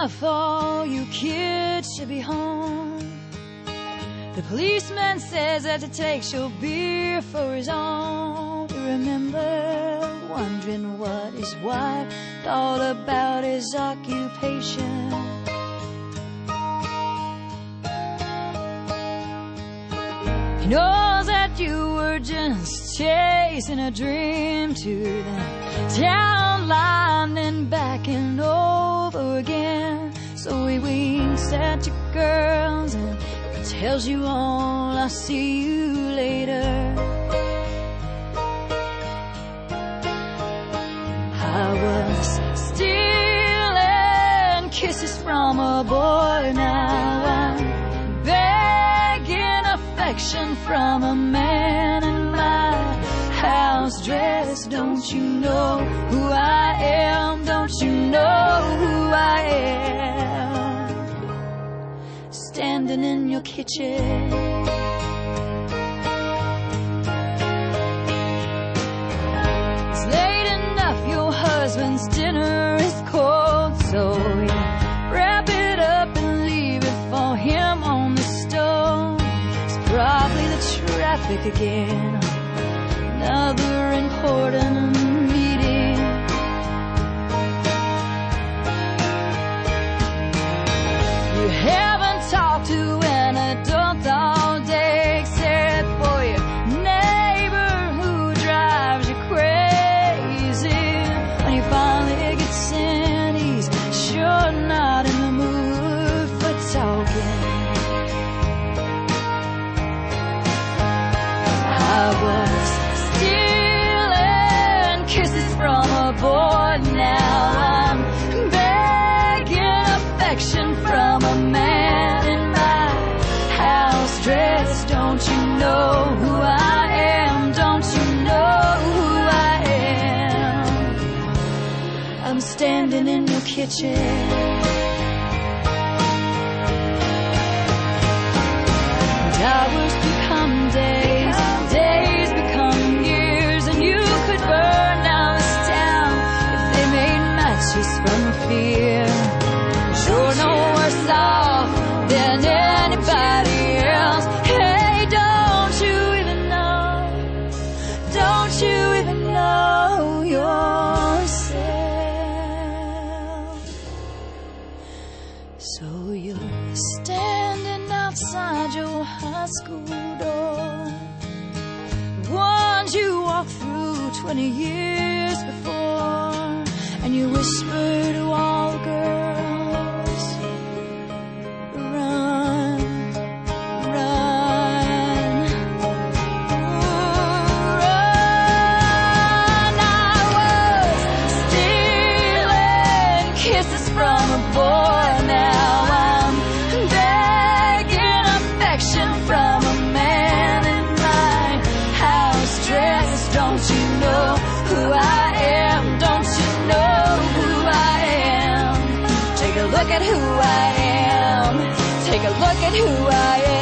enough, all you kids should be home. The policeman says that he takes your beer for his own. You remember wondering what his wife thought about his occupation. He knows that you were just chasing a dream to the town line and backing over again. So he winks at your girls and tells you all, I'll see you later. I was stealing kisses from a boy, now I'm begging affection from a man in my house dress. Don't you know who I am? Don't you know who I am? Standing in your kitchen, it's late enough, your husband's dinner is cold, so you wrap it up and leave it for him on the stove. It's probably the traffic again, another important meeting. You haven't talked to an adult all day except for your neighbor who drives you crazy. When he finally gets in, he's sure not in the mood for talking. I was stealing kisses from a boy, now I'm begging affection from a man in my house dress. Don't you know who I am? Don't you know who I am? I'm standing in your kitchen. Hours become days, days become years, and you could burn down this town if they made matches from fear. You're no worse off than anybody else. Hey, don't you even know? Don't you even know yourself? So you're standing outside your high school door, the ones you walked through 20 years before, and you whisper to all the girls, run, run, run. I was stealing kisses from a boy, now I'm begging affection from a man in my house dress. Don't you know who I am? Don't you know who I am? Take a look at who I am. Take a look at who I am.